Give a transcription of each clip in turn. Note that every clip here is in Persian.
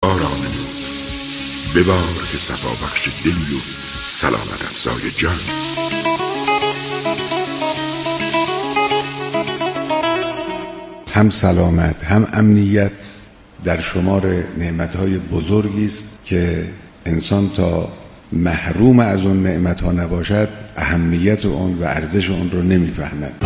آرام نفس، ببار که صفا بخش دلی و سلامت افزای جان. هم سلامت هم امنیت در شمار نعمتهای بزرگی است که انسان تا محروم از اون نعمتها نباشد اهمیت اون و ارزش اون رو نمیفهمد.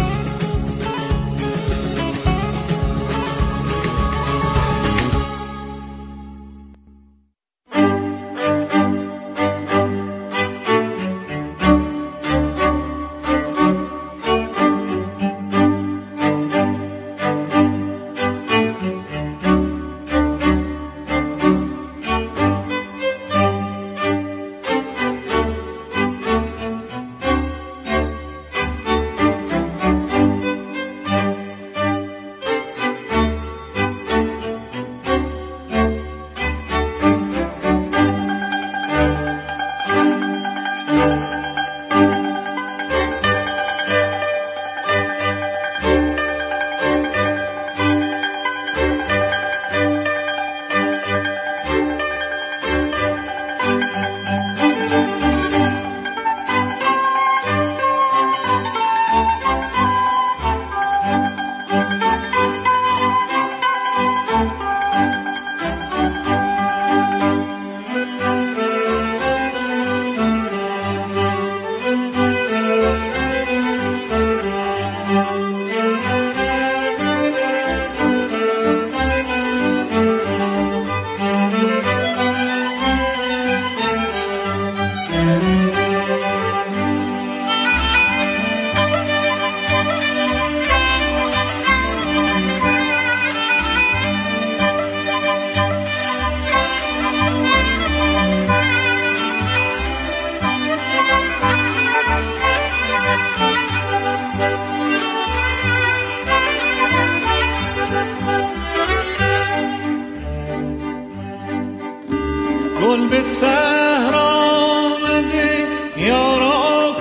گل به صحرا آمده یارا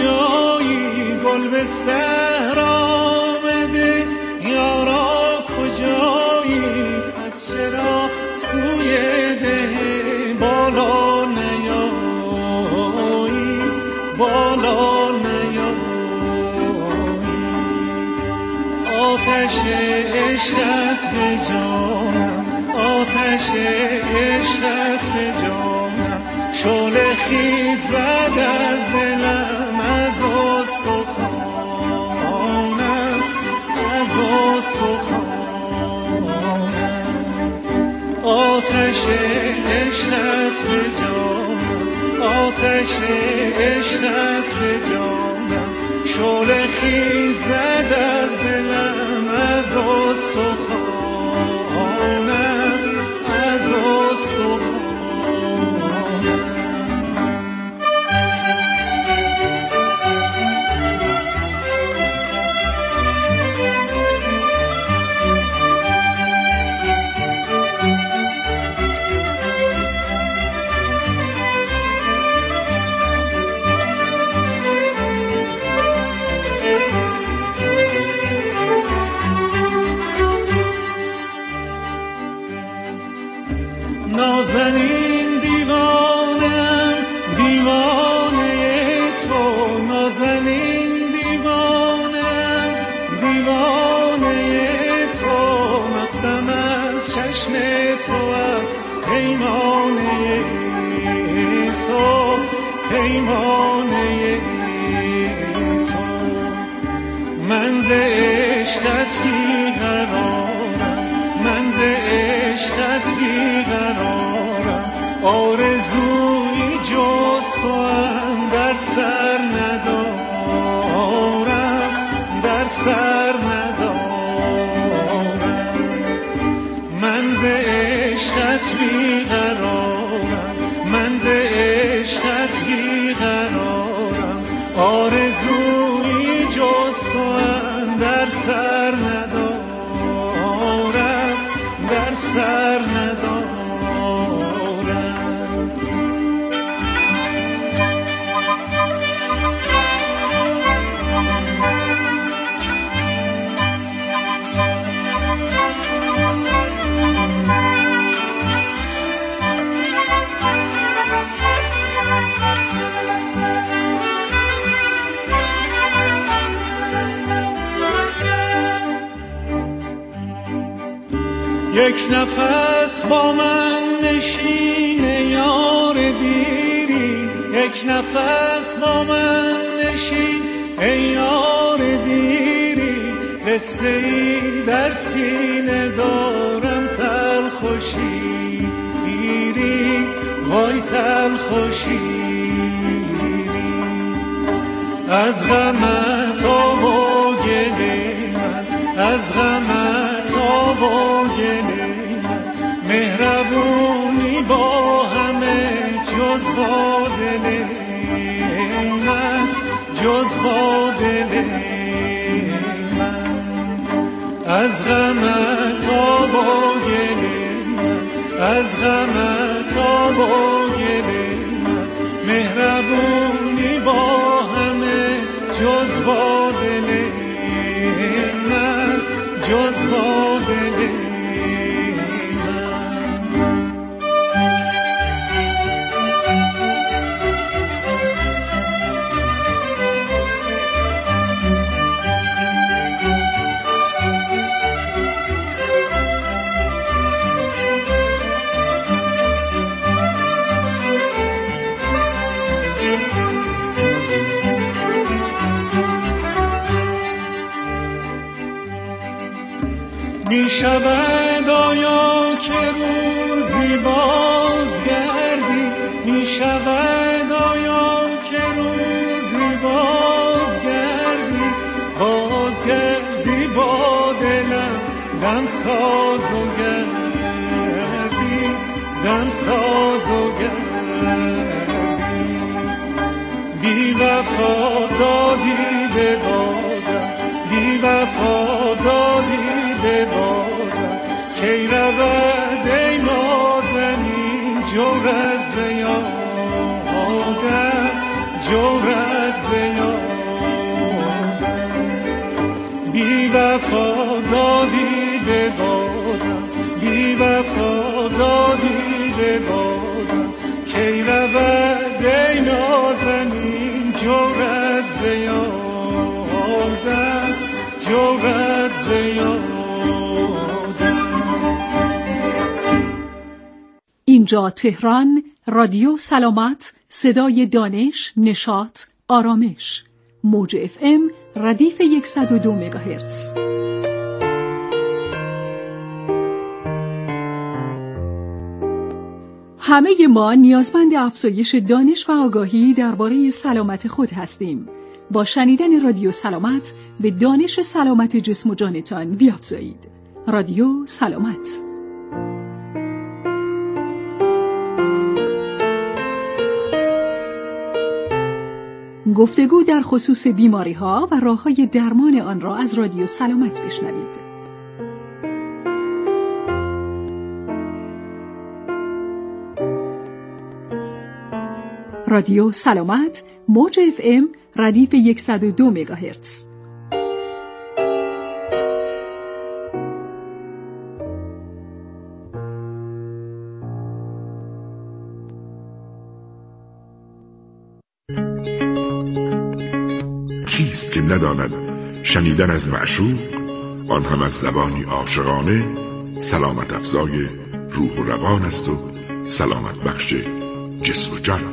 کجایی، گل به صحرا آمده یارا کجایی، پس چرا سوی ده بالا نیایی، بالا نیایی. آتش عشقت به جانم، آتش عشقت به جانم، شعله خیزد از دلم، از استخوانم، از استخوانم. آتش عشقت به جانم، آتش عشقت به جانم، شعله خیزد از دلم، از استخوانم، از استخوانم. نازنین دیوانم، دیوانه تو، نازنین دیوانم، دیوانه تو، مستم از چشم تو، از پیمانه تو، پیمانه تو. من ز عشقت بی‌قرارم، من ز عشقت بی‌قرارم، آرزویی جز تو در سر ندارم، در سر ندارم. من ز عشقت بی‌قرارم، من ز عشقت بی‌قرارم، آرزویی جز تو در سر ندارم، در سر ندارم. یک نفس با من نشین یار دیری، یک نفس با من نشین ای یار دیری، قصه ای در سینه دارم تلخ و شیرین، وای تلخ و شیرین. از غمت آب و گله من، از غمت آب و گله من، مهربونی با همه جز با دل من، جز با دل من. از غمت آب و گله من، از غمت آب و گله من، مهربونی با همه جز با دل من، جز با دل من. می شود آیا که روزی بازگردی، می شود آیا که روزی بازگردی، بازگردی با دلم دم ساز و گردی، دم ساز و گردی. بی وفا دادی به بادم، بی وفا دادی به بادم، کی رود ای نازنین جورت زیادم، جورت زیادم. بی وفا دادی به بادم، بی وفا دادی به بادم، کی رود ای نازنین جورت زیادم، جورت زیادم. اینجا تهران، رادیو سلامت، صدای دانش، نشاط، آرامش. موج FM ردیف 102 مگاهرتز. همه ما نیازمند افزایش دانش و آگاهی درباره سلامت خود هستیم. با شنیدن رادیو سلامت به دانش سلامت جسم و جانتان بیافزایید. رادیو سلامت. گفتگو در خصوص بیماری‌ها و راه‌های درمان آن را از رادیو سلامت بشنوید. رادیو سلامت، موج FM ردیف 102 مگاهرتز. کیست که نداند شنیدن از معشوق، آن هم از زبانی عاشقانه، سلامت افزای روح و روان است و سلامت بخش جسم و جان.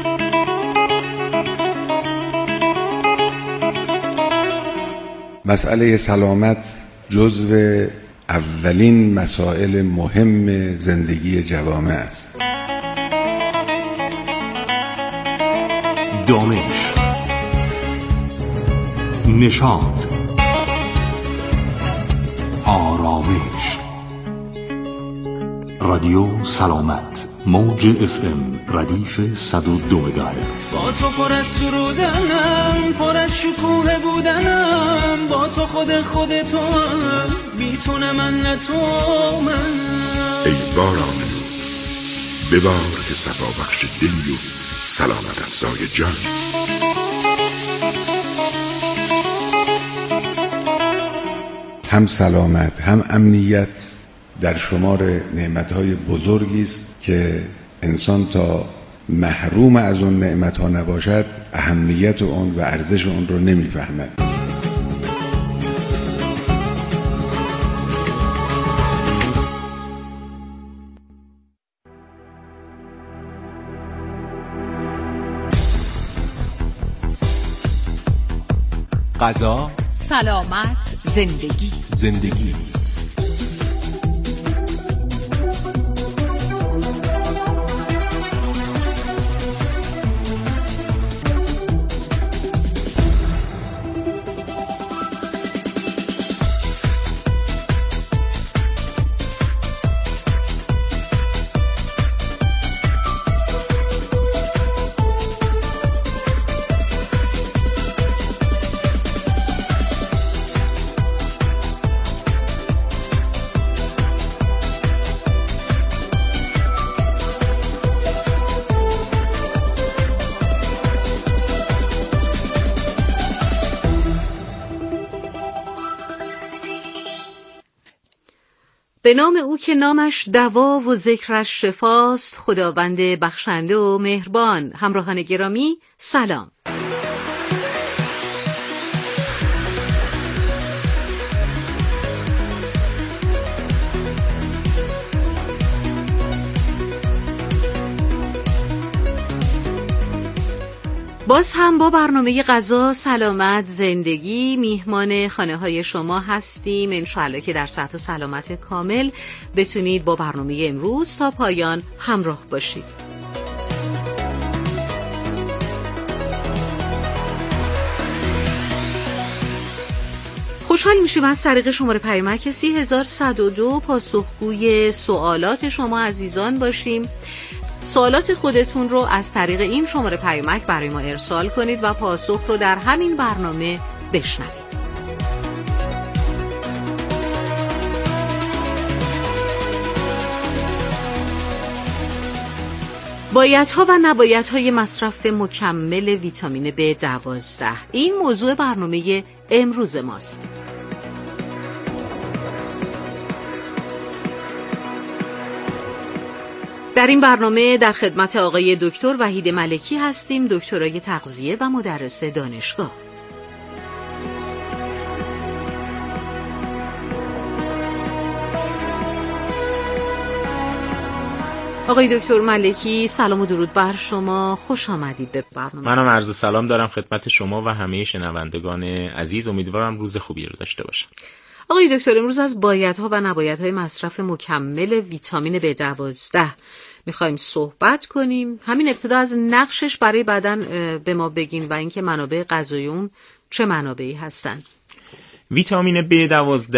مسئله سلامت جزو اولین مسائل مهم زندگی جوامع است. دانش، نشاط، آرامش. رادیو سلامت، موج FM ردیف 102 مگاهرتز. با تو پر از سرودنم، پر از شکوه بودنم، با تو خودتوام، بی تو نه من نه تو من. ای باران نور، ببار که صفا بخش دلی و سلامت افزای جان. هم سلامت هم امنیت در شمار نعمتهای بزرگی است که انسان تا محروم از اون نعمتها نباشد اهمیت اون و ارزش اون رو نمیفهمد. غذا، سلامت، زندگی. به نام او که نامش دوا و ذکرش شفاست، خداوند بخشنده و مهربان. همراهان گرامی سلام. باز هم با برنامه غذا، سلامت، زندگی میهمان خانه های شما هستیم. انشاءالله که در صحت و سلامت کامل بتونید با برنامه امروز تا پایان همراه باشید. خوشحال میشیم از طریق شماره پیامک 3102 پاسخگوی سوالات شما عزیزان باشیم. سوالات خودتون رو از طریق این شماره پیامک برای ما ارسال کنید و پاسخ رو در همین برنامه بشنوید. بایدها و نبایدهای مصرف مکمل ویتامین B12 این موضوع برنامه امروز ماست. در این برنامه در خدمت آقای دکتر وحید ملکی هستیم، دکترای تغذیه و مدرس دانشگاه. آقای دکتر ملکی سلام و درود بر شما، خوش آمدید به برنامه. منم عرض سلام دارم خدمت شما و همه شنوندگان عزیز. امیدوارم روز خوبی رو داشته باشم. آقای دکتر امروز از بایدها و نبایدهای مصرف مکمل ویتامین B12 میخوایم صحبت کنیم. همین ابتدا از نقشش برای بدن به ما بگین و اینکه منابع غذایی اون چه منابعی هستن. ویتامین B12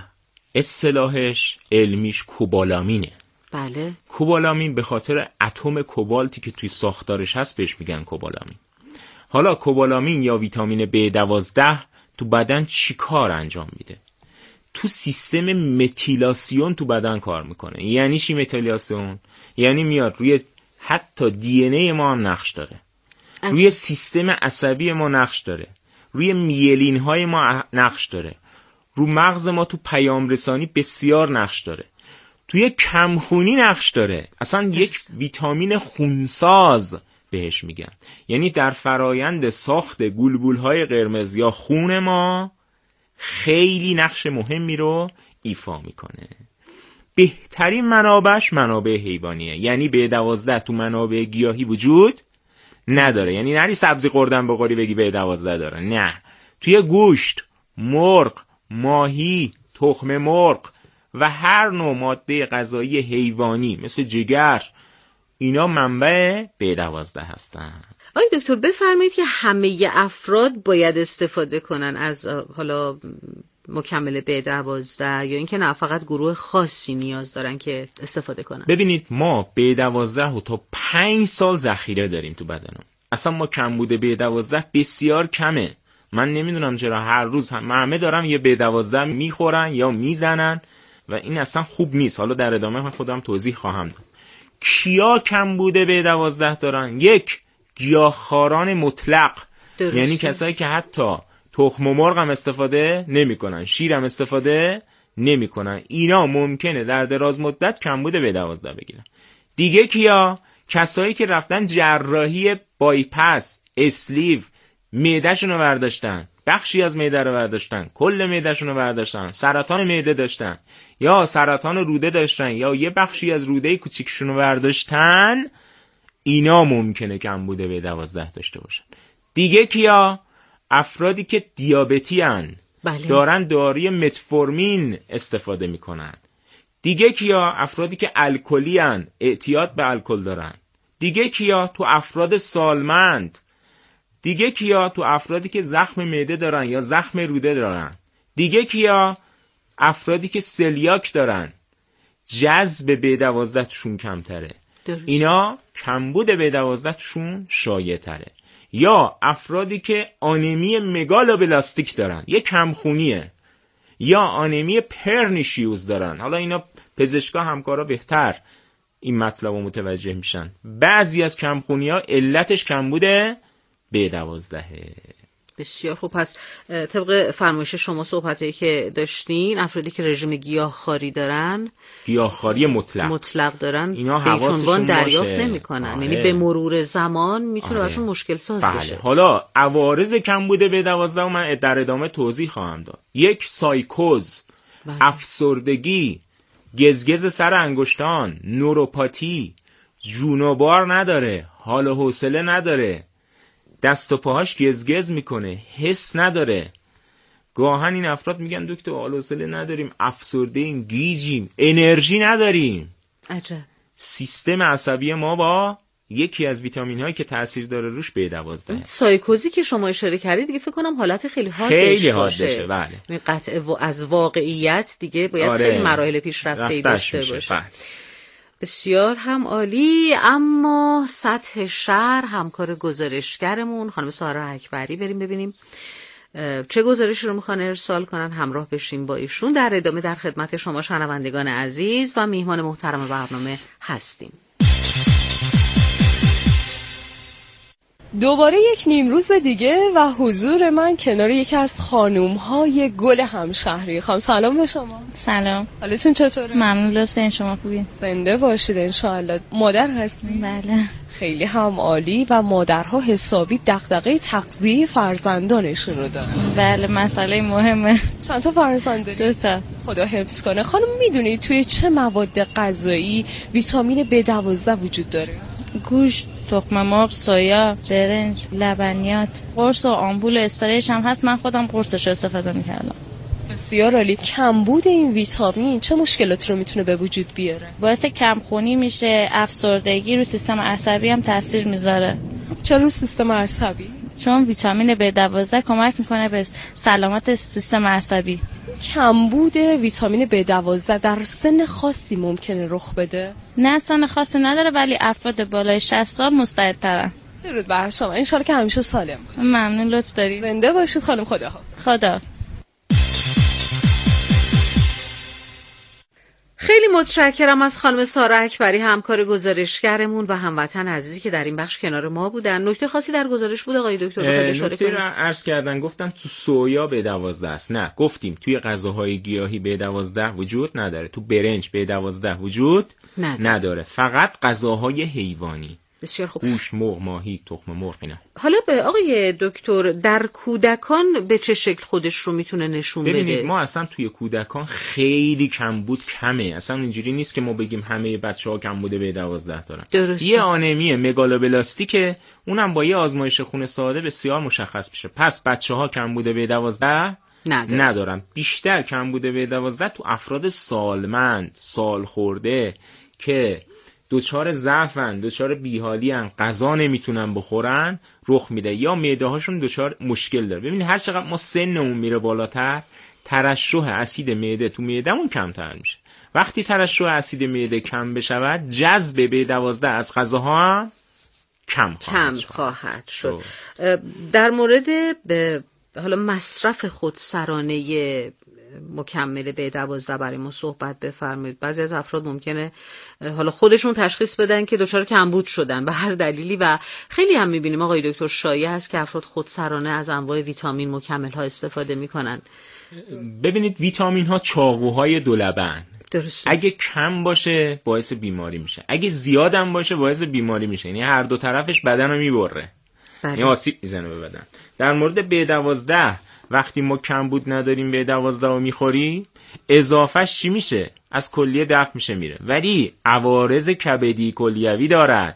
اصطلاحش علمیش کوبالامینه. بله. کوبالامین به خاطر اتم کوبالتی که توی ساختارش هست بهش میگن کوبالامین. حالا کوبالامین یا ویتامین B12 تو بدن چی کار انجام میده؟ تو سیستم متیلاسیون تو بدن کار میکنه. یعنی چی متیلاسیون؟ یعنی میاد روی حتی دی ان ای ما هم نقش داره، روی سیستم عصبی ما نقش داره، روی میلین های ما نقش داره، رو مغز ما تو پیام رسانی بسیار نقش داره، توی کمخونی نقش داره. اصلا یک ویتامین خونساز بهش میگن. یعنی در فرایند ساخت گلبول های قرمز یا خون ما خیلی نقش مهمی رو ایفا میکنه. بهترین منابعش منابع حیوانیه. یعنی B12 تو منابع گیاهی وجود نداره. یعنی نری سبزی خوردن بخوری بگی B12 داره، نه. توی گوشت، مرغ، ماهی، تخم مرغ و هر نوع ماده غذایی حیوانی مثل جگر، اینا منبع B12 هستن. آقای دکتر بفرمایید که همه افراد باید استفاده کنن از حالا مکمل B12 یا اینکه نه فقط گروه خاصی نیاز دارن که استفاده کنن؟ ببینید ما B12 رو تا 5 سال ذخیره داریم تو بدنم. اصلا ما کمبود B12 بسیار کمه. من نمیدونم چرا هر روز همه دارن یه B12 میخورن یا میزنن و این اصلا خوب نیست. حالا در ادامه من خودم توضیح خواهم داد. کیا کمبود B12 دارن؟ یک، گیاهخواران مطلق. درسته. یعنی کسایی که حتی تخم مرغ هم استفاده نمی کنن، شیر هم استفاده نمی کنن، اینا ممکنه در دراز مدت کمبود B12 بگیرن. دیگه کیا؟ کسایی که رفتن جراحی بایپس، اسلیو، معده‌شون رو برداشتن، بخشی از معده رو برداشتن، کل معده‌شون رو برداشتن، سرطان معده داشتن یا سرطان روده داشتن یا یه بخشی از روده کوچیکشون رو برداشتن، اینا ممکنه کمبود B12 داشته باشن. دیگه کیا؟ افرادی که دیابتی هن بله. دارن داروی متفورمین استفاده میکنن. دیگه کیا؟ افرادی که الکلی هن، اعتیاد به الکل دارن. دیگه کیا؟ تو افراد سالمند. دیگه کیا؟ تو افرادی که زخم معده دارن یا زخم روده دارن. دیگه کیا؟ افرادی که سلیاک دارن، جذب B12 شون کمتره. درست. اینا کمبود B12 شون شایع تره. یا افرادی که آنمی مگالوبلاستیک دارن، یه کمخونیه، یا آنمی پرنیشیوز دارن. حالا اینا پزشکا همکارا بهتر این مطلب رو متوجه میشن. بعضی از کمخونی ها علتش کمبود B12. بسیار خوب. پس طبق فرمایش شما صحبتایی که داشتین، افرادی که رژیم گیاهخواری دارن، گیاهخواری مطلق دارن، اینا به هیچ عنوان دریافت باشه. نمی‌کنن. یعنی به مرور زمان میتونه براشون مشکل ساز بشه. حالا عوارض کمبود B12 رو من در ادامه توضیح خواهم داد. یک، سایکوز، افسردگی، گزگز سر انگشتان، نوروپاتی، جونوبار نداره، حال و حوصله نداره، دست و پاهاش گزگز میکنه، حس نداره. گاهن این افراد میگن دکتر حال و حوصله نداریم، افسرده ایم، گیجیم، انرژی نداریم. عجب. سیستم عصبی ما با یکی از ویتامین هایی که تاثیر داره روش B12. سایکوزی که شما اشاره کردید دیگه فکر کنم حالت خیلی حادش باشه. بله. قطع از واقعیت دیگه باید خیلی مراحل پیشرفته‌ای داشته باشه. بله. بسیار هم عالی. اما سطح شهر، همکار گزارشگرمون خانم سارا اکبری، بریم ببینیم چه گزارشی رو میخوان ارسال کنن. همراه بشیم با ایشون. در ادامه در خدمت شما شنوندگان عزیز و میهمان محترم برنامه هستیم. دوباره یک نیمروز دیگه و حضور من کنار یکی از خانوم‌های گل همشهری. خانم سلام به شما. سلام. حالتون چطوره؟ ممنون، لطفاً. شما خوبین؟ زنده باشید انشاءالله. مادر هستین؟ بله. خیلی هم عالی. و مادرها حسابی دغدغه تغذیه فرزندانشون رو دارن. بله، مسئله مهمه. چند تا فرزند دارید؟ 2 تا. خدا حفظ کنه. خانم میدونید توی چه مواد غذایی ویتامین B12 وجود داره؟ گوشت، تخم مرغ، سویا، برنج، لبنیات، قرص و آمپول اسپریش هم هست. من خودم قرصش استفاده می‌کردم. بسیار عالی. کمبود این ویتامین چه مشکلاتی رو میتونه به وجود بیاره؟ باعث کمخونی میشه، افسردگی، رو سیستم عصبی هم تاثیر میذاره. چرا رو سیستم عصبی؟ چون ویتامین B12 کمک میکنه به سلامت سیستم عصبی. کمبود ویتامین B12 در سن خاصی ممکنه رخ بده؟ نه، سن خاصی نداره، ولی افراد بالای 60 سال مستعدترن. درود بر شما. انشالله که همیشه سالم باشید. ممنون، لطف دارید. زنده باشید خانم. خدا. خیلی متشکرم از خانم سارا اکبری، همکار گزارشگرمون و هموطن عزیزی که در این بخش کنار ما بودن. نکته خاصی در گزارش بود آقای دکتر بخواید اشاره کنید؟ نکته را عرض کردن، گفتن تو سویا B12 است. نه، گفتیم توی غذاهای گیاهی B12 وجود نداره. تو برنج B12 وجود نداره. فقط غذاهای حیوانی. بسیار خوب. گوشت، مرغ، ماهی، تخم مرغ اینا. حالا به آقای دکتر، در کودکان به چه شکل خودش رو میتونه نشون بده؟ ببینید، ما اصلا توی کودکان خیلی کمبود کمه. اصلا اینجوری نیست که ما بگیم همه بچه‌ها کمبود B12 دارن. درسته. یه آنمی مگالوبلاستیکه، اونم با یه آزمایش خون ساده بسیار مشخص میشه. پس بچه‌ها کمبود B12 ندارن. بیشتر کمبود B12 تو افراد سالمند، سالخورده که دوچار ضعفن، دوچار بیحالی‌ان، غذا نمیتونن بخورن رخ میده، یا معده هاشون دوچار مشکل داره. ببینید هر چقدر ما سنمون میره بالاتر، ترشح اسید معده تو معدهمون کمتر میشه. وقتی ترشح اسید معده کم بشود، جذب B12 از غذاها هم کم خواهد شد. در مورد حالا مصرف خودسرانه مکمل B12 برای ما صحبت بفرمایید. بعضی از افراد ممکنه حالا خودشون تشخیص بدن که دچار کمبود شدن به هر دلیلی، و خیلی هم میبینیم آقای دکتر شایع هست که افراد خودسرانه از انواع ویتامین مکمل ها استفاده میکنن. ببینید، ویتامین ها چاقوهای دولبن. درسته. اگه کم باشه باعث بیماری میشه، اگه زیاد هم باشه باعث بیماری میشه. یعنی هر دو طرفش بدن رو میبره، یعنی آسیب میزنه به بدن. در مورد B12 وقتی ما کمبود نداریم B12 رو میخوریم، اضافهش چی میشه؟ از کلیه دفع میشه میره، ولی عوارض کبدی کلیوی دارد.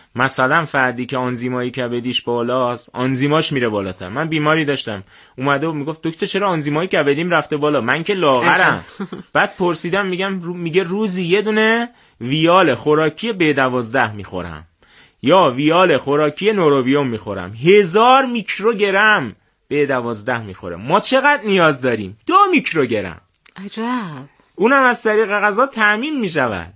مثلا فردی که آنزیمای کبدیش بالاست، آنزیماش میره بالاتر. من بیماری داشتم اومده و میگفت دکتر چرا آنزیمای کبدیم رفته بالا؟ من که لاغرم. بعد پرسیدم، میگه روزی یه دونه ویال خوراکی B12 میخورم یا ویال خوراکی نوروبیوم میخورم. 1000 میکروگرم B12 میخورم. ما چقدر نیاز داریم؟ 2 میکروگرم. عجب. اونم از طریق غذا تامین میشود.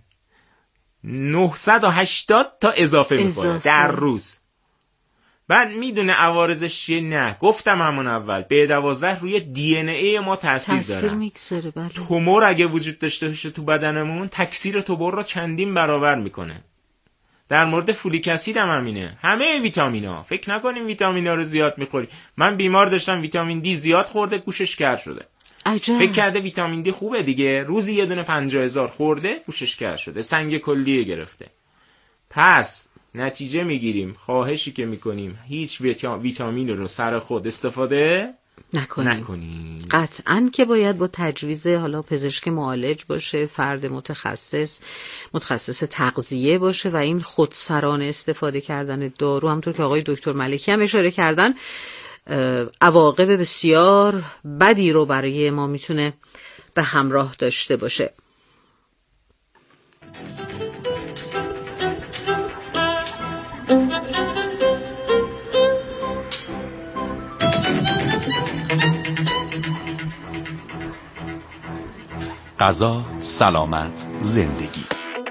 980 تا اضافه میخوره در روز. بعد میدونه عوارضش چیه؟ نه، گفتم همون اول B12 روی دی ان ای ما تاثیر میگذاره. بله. تومور اگه وجود داشته باشه تو بدنمون، تکثیر تومور رو چندین برابر میکنه. در مورد فولیک اسید هم همینه. همه ویتامینا، فکر نکنیم ویتامینا رو زیاد میخوری. من بیمار داشتم ویتامین دی زیاد خورده، گوشش کر شده. عجب. فکر کرده ویتامین دی خوبه دیگه، روزی یه دونه 50,000 خورده، گوشش کر شده، سنگ کلیه گرفته. پس نتیجه میگیریم، خواهشی که میکنیم هیچ ویتامین رو سر خود استفاده نکنیم. قطعاً که باید با تجویز حالا پزشک معالج باشه، فرد متخصص تغذیه باشه و این خودسرانه استفاده کردن دارو، همونطور که آقای دکتر ملکی هم اشاره کردن، عواقب بسیار بدی رو برای ما میتونه به همراه داشته باشه. غذا، سلامت، زندگی.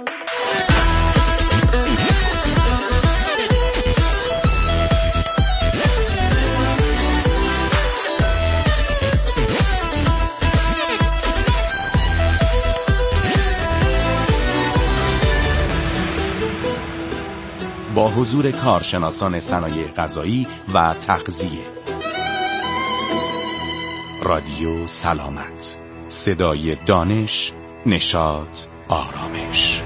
با حضور کارشناسان صنایع غذایی و تغذیه. رادیو سلامت، صدای دانش، نشاط، آرامش.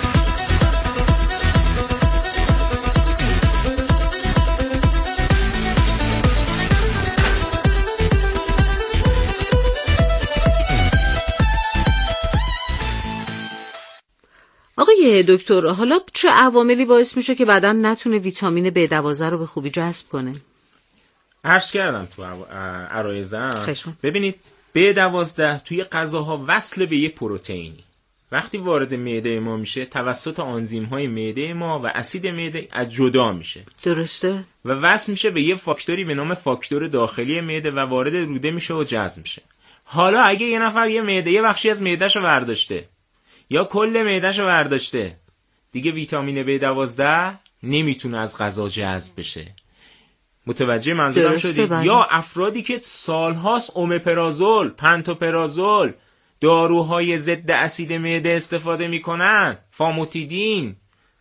آقای دکتر، حالا چه عواملی باعث میشه که بدن نتونه ویتامین B12 رو به خوبی جذب کنه؟ عرض کردم تو عرایزم. ببینید B12 توی غذاها وصل به یه پروتئینی. وقتی وارد معده ما میشه، توسط آنزیم‌های معده ما و اسید معده از جدا میشه. درسته؟ و وصل میشه به یه فاکتوری به نام فاکتور داخلی معده و وارد روده میشه و جذب میشه. حالا اگه یه نفر یه بخشی از معده‌شو برداشته یا کل معده‌شو برداشته، دیگه ویتامین B12 نمیتونه از غذا جذب بشه. متوجه منظورم شدید؟ یا افرادی که سالهاست اومپرازول، پنتوپرازول، داروهای ضد اسید معده استفاده میکنن، فاموتیدین،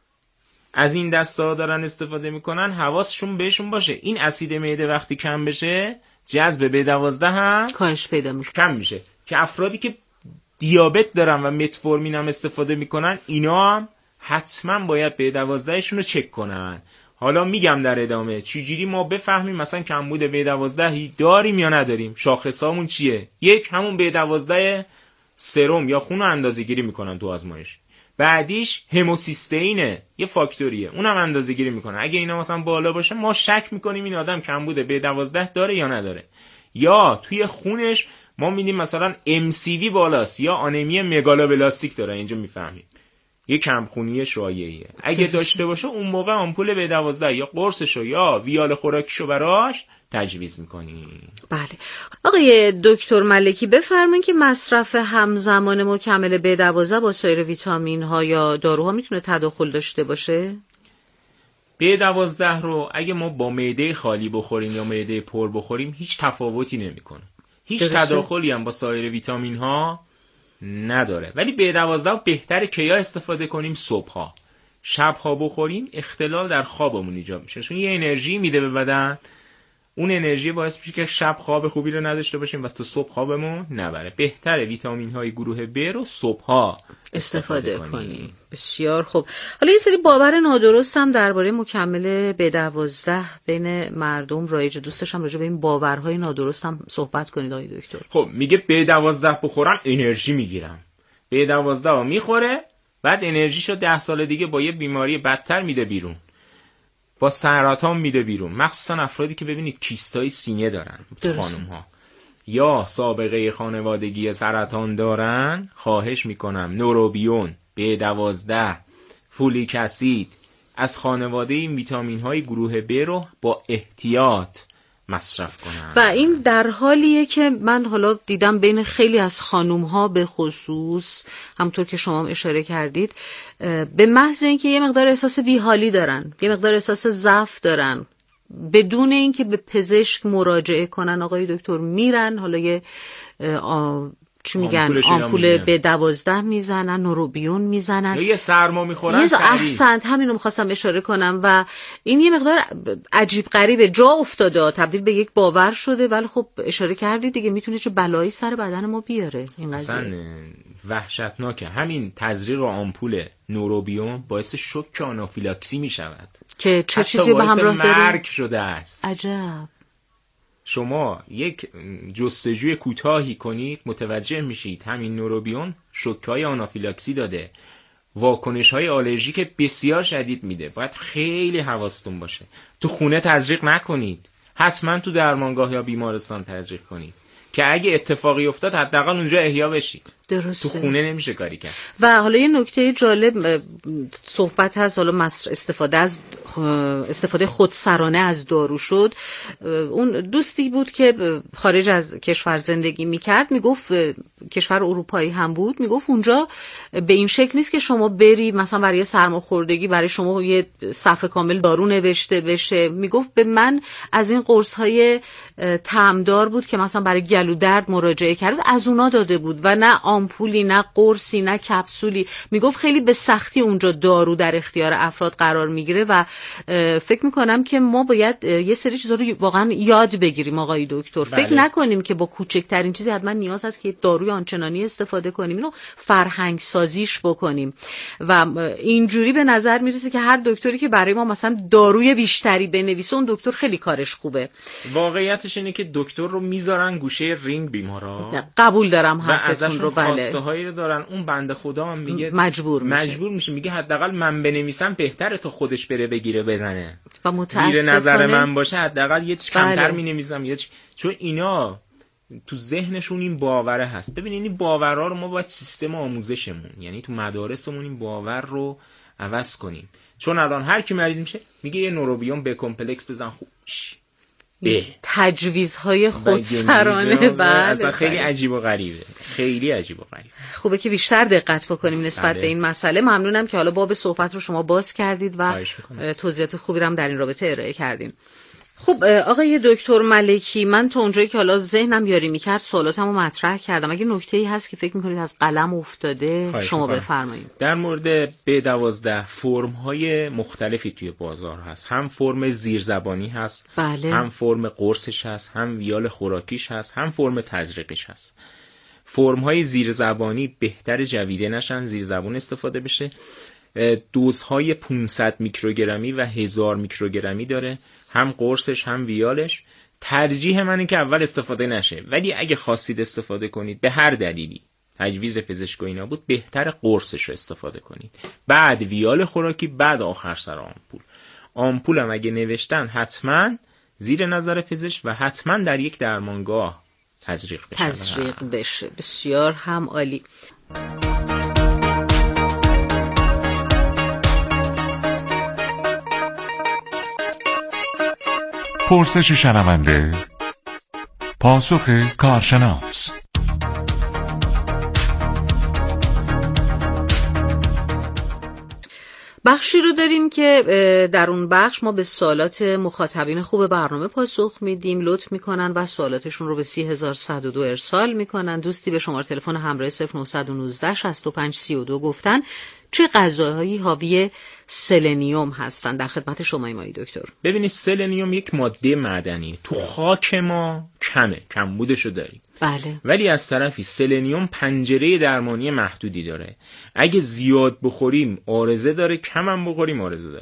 از این دستا دارن استفاده میکنن، حواسشون بهشون باشه. این اسید معده وقتی کم بشه، جذب B12 هم کاهش پیدا میشه، کم میشه. که افرادی که دیابت دارن و متفورمین هم استفاده میکنن، اینا هم حتما باید B12 شون رو چک کنن. حالا میگم در ادامه چجوری ما بفهمیم مثلا کمبود B12 داریم یا نداریم. شاخصامون چیه؟ یک، همون B12 سرم یا خون رو اندازه‌گیری میکنن تو آزمایش. بعدیش هموسیستئینه، یه فاکتوریه، اونم اندازه‌گیری میکنن. اگه اینا مثلا بالا باشه، ما شک میکنیم این آدم کمبود B12 داره یا نداره. یا توی خونش ما می‌بینیم مثلا MCV بالاست یا آنمی مگالوبلاستیک داره، اینجا میفهمیم یه کمخونی شایعیه. اگه داشته باشه، اون موقع آمپول B12 یا قرصشو یا ویال خوراکیشو براش تجویز میکنیم. بله. آقای دکتر ملکی بفرمایید که مصرف همزمان مکمل B12 با سایر ویتامین ها یا داروها میتونه تداخل داشته باشه؟ B12 رو اگه ما با معده خالی بخوریم یا معده پر بخوریم، هیچ تفاوتی نمیکنه. هیچ تداخلی هم با سایر ویتامین ها نداره. ولی B12 بهتره که یا استفاده کنیم صبحها، شبها بخوریم اختلال در خوابمون ایجاد میشه، چون یه انرژی میده به بدن. اون انرژی باعث میشه که شب خواب خوبی رو نداشته باشیم و تو صبح خوابمون نبره. بهتره ویتامین های گروه B رو صبحها استفاده کنیم. بسیار خوب. حالا یه سری باور نادرست هم درباره مکمل B12 بین مردم رایج. دوست داشتم راجع به این باورهای نادرست هم صحبت کنید آقای دکتر. خب میگه B12 بخورم انرژی میگیرم. B12 رو میخوره، بعد انرژیشو 10 سال دیگه با یه بیماری بدتر میده بیرون. با سرطان میده بیرون، مخصوصا افرادی که ببینید کیستای سینه دارن، خانم‌ها یا سابقه خانوادگی سرطان دارن، خواهش میکنم نوروبیون، B12، فولیک اسید از خانواده این ویتامین های گروه B رو با احتیاط مصرف کنن. و این در حالیه که من حالا دیدم بین خیلی از خانوم ها به خصوص، همونطور که شما اشاره کردید، به محض اینکه یه مقدار احساس بیحالی دارن، یه مقدار احساس ضعف دارن، بدون اینکه به پزشک مراجعه کنن آقای دکتر میرن حالا یه چی میگن آمپول B12 میزنن، نوروبیون میزنن، یه سرما میخورن. احسنت، همین رو میخواستم اشاره کنم. و این یه مقدار عجیب غریبه، جا افتاده، تبدیل به یک باور شده. ولی خب اشاره کردید دیگه، میتونه چه بلایی سر بدن ما بیاره این قضیه. اصلا وحشتناکه. همین تزریق آمپول نوروبیون باعث شوک آنافیلاکسی میشود که چه چیزی به همراه داره؟ مرگ شده است. عجب. شما یک جستجوی کوتاهی کنید متوجه میشید همین نوروبیون شوک‌های آنافیلاکسی داده، واکنش‌های آلرژیک بسیار شدید میده. باید خیلی حواستون باشه. تو خونه تزریق نکنید، حتما تو درمانگاه یا بیمارستان تزریق کنید که اگه اتفاقی افتاد حداقل اونجا احیا بشید. درسته. تو خونه نمیشه کاری کرد. و حالا یه نکته جالب، صحبت هست حالا استفاده خودسرانه از دارو شد. اون دوستی بود که خارج از کشور زندگی میکرد، میگفت کشور اروپایی هم بود، میگفت اونجا به این شکل نیست که شما بری مثلا برای سرماخوردگی برای شما یه صفحه کامل دارو نوشته بشه. میگفت به من از این قرص های طعمدار بود که مثلا برای گلو درد مراجعه کرد، از اونا داده بود و نه آمپولی، نه قرصی، نه کپسولی. میگفت خیلی به سختی اونجا دارو در اختیار افراد قرار میگیره و فکر میکنم که ما باید یه سری چیزا رو واقعا یاد بگیریم آقای دکتر. فکر نکنیم که با کوچکترین چیزی حتما نیاز هست که داروی آنچنانی استفاده کنیم، اینو فرهنگ سازیش بکنیم. و اینجوری به نظر میرسه که هر دکتری که برای ما مثلا داروی بیشتری بنویسه، اون دکتر خیلی کارش خوبه. واقعیتش اینه که دکتر رو میذارن گوشه رینگ بیمارا. قبول دارم حرفتون رو. بله. خواسته هایی دارن، اون بنده خدا هم میگه مجبور میشه، میگه حداقل من بنویسم بهتره تا خودش بره بگیره بزنه و متاسفانه زیر نظر من باشه حداقل یه چیز کمتر مینویسم چون اینا تو ذهنشون این باوره هست. ببینید این باورها رو ما باید سیستم آموزشمون، یعنی تو مدارسمون این باور رو عوض کنیم. چون الان هر کی مریض میشه میگه یه نوروبیون به کمپلکس بزن، خوبش تجویزهای خودسرانه. بله، اصلا خیلی عجیب و غریبه، خیلی عجیب و غریبه. خوبه که بیشتر دقت بکنیم نسبت به این مسئله. ممنونم که حالا باب صحبت رو شما باز کردید و توضیحات خوبی رو هم در این رابطه ارائه کردین. خب آقای دکتر ملکی، من تا اونجایی که حالا ذهنم یاری میکرد سوالاتمو مطرح کردم. اگه نکته‌ای هست که فکر میکنید از قلم افتاده شما بفرمایید. در مورد B12 فرم‌های مختلفی توی بازار هست. هم فرم زیرزبانی هست، بله. هم فرم قرصش هست، هم ویال خوراکیش هست، هم فرم تزریقیش هست. فرم‌های زیرزبانی بهتر جویده نشن، زیرزبان استفاده بشه. دوزهای 500 میکروگرمی و 1000 میکروگرمی داره، هم قرصش هم ویالش. ترجیح من این که اول استفاده نشه، ولی اگه خواستید استفاده کنید به هر دلیلی، تجویز پزشکی نبود، بهتر قرصش رو استفاده کنید، بعد ویال خوراکی، بعد آخر سر آمپول. آمپول هم اگه نوشتن حتما زیر نظر پزشک و حتما در یک درمانگاه تزریق بشه. بسیار هم عالی. پرسش شنونده، پاسخ کارشناس. بخشی رو داریم که در اون بخش ما به سوالات مخاطبین خوب برنامه پاسخ میدیم، لطف میکنن و سوالاتشون رو به 30102 ارسال میکنن. دوستی به شماره تلفن همراه 0919 6532 گفتن چه غذاهایی حاوی سلنیوم هستن؟ در خدمت شما ایمانی دکتر. ببینید سلنیوم یک ماده معدنی، تو خاک ما کمبودشو داریم. بله. ولی از طرفی سلنیوم پنجره درمانی محدودی داره. اگه زیاد بخوریم عارضه داره، کم هم بخوریم عارضه داره.